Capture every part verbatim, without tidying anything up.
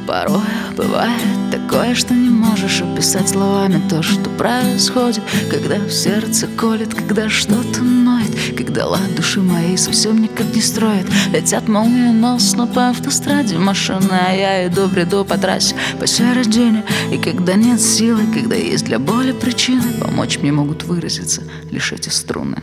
Порой бывает такое, что не можешь описать словами то, что происходит, когда в сердце колет, когда что-то ноет, когда лад души моей совсем никак не строит. Летят молниеносно по автостраде машины, а я иду в ряду по трассе посередине. И когда нет силы, когда есть для боли причины, помочь мне могут выразиться лишь эти струны.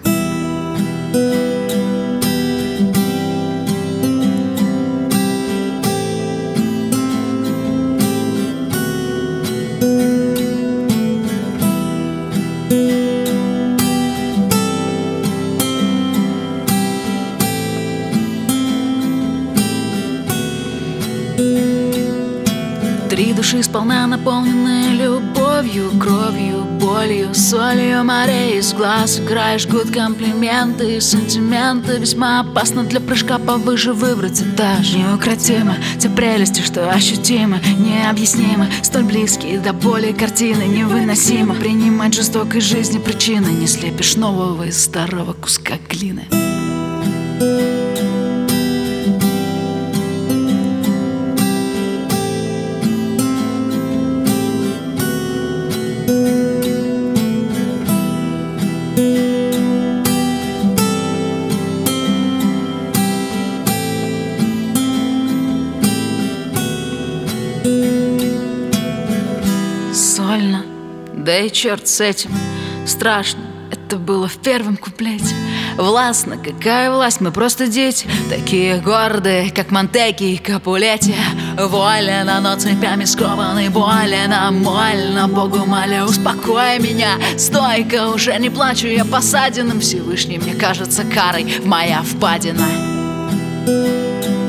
Три души сполна наполнены любовью, кровью, болью, солью морей. Из глаз играй жгут комплименты и сантименты. Весьма опасно для прыжка повыше выбрать этаж. Неукротимо те прелести, что ощутимы, необъяснимы, столь близкие до боли картины. Невыносимо принимать жестокой жизни причины. Не слепишь нового из старого куска глины. Сольно, да и черт с этим. Страшно, это было в первом куплете. Властно, какая власть, мы просто дети, такие гордые, как Монтеки и Капулетти. Волено, но цепями скованы, больно, больно. Богу моля, успокой меня. Стойко, уже не плачу, я посаденным Всевышний, мне кажется, карой в моя впадина.